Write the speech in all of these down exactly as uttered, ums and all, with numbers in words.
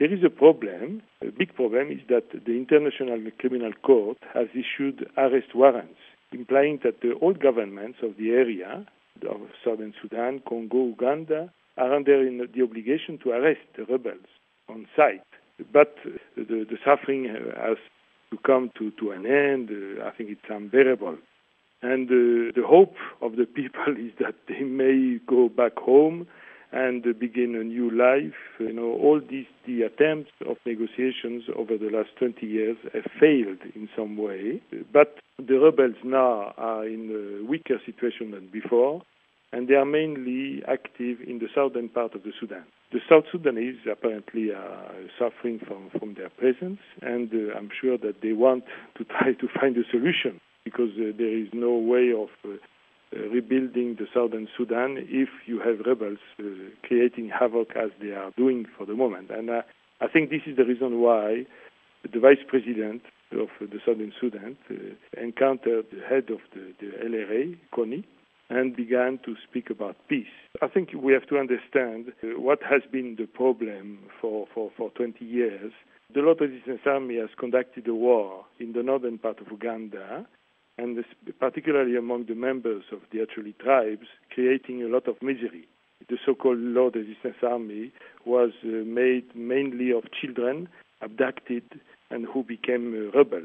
There is a problem. A big problem is that the International Criminal Court has issued arrest warrants, implying that the old governments of the area, of Southern Sudan, Congo, Uganda, are under the obligation to arrest the rebels on site. But the, the suffering has to come to, to an end. Uh, I think it's unbearable. And uh, the hope of the people is that they may go back home and uh, begin a new life. You know, all these the attempts of negotiations over the last twenty years have failed in some way. But the rebels now are in a weaker situation than before, and they are mainly active in the southern part of the Sudan. The South Sudanese apparently are suffering from, from their presence, and uh, I'm sure that they want to try to find a solution, because uh, there is no way of uh, uh, rebuilding the southern Sudan if you have rebels uh, creating havoc as they are doing for the moment. And uh, I think this is the reason why the vice president of the southern Sudan uh, encountered the head of the, the L R A, Kony, and began to speak about peace. I think we have to understand uh, what has been the problem for, for, for twenty years. The Lord Resistance Army has conducted a war in the northern part of Uganda, and this, particularly among the members of the Acholi tribes, creating a lot of misery. The so-called Lord Resistance Army was uh, made mainly of children abducted and who became uh, rebels.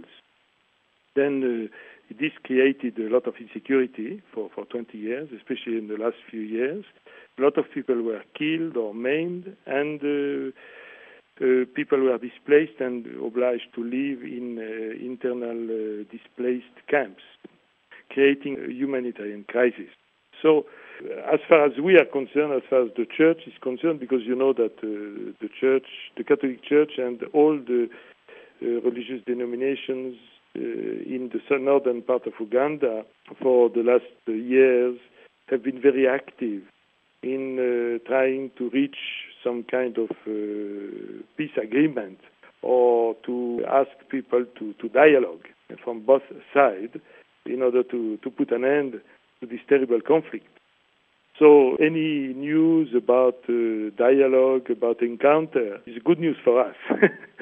Then uh, this created a lot of insecurity for, for twenty years, especially in the last few years. A lot of people were killed or maimed, and uh, uh, people were displaced and obliged to live in uh, internal uh, displaced camps, creating a humanitarian crisis. So, uh, as far as we are concerned, as far as the church is concerned, because you know that uh, the church, the Catholic Church, and all the uh, religious denominations Uh, in the northern part of Uganda for the last uh, years have been very active in uh, trying to reach some kind of uh, peace agreement, or to ask people to, to dialogue from both sides in order to, to put an end to this terrible conflict. So any news about uh, dialogue, about encounter, is good news for us.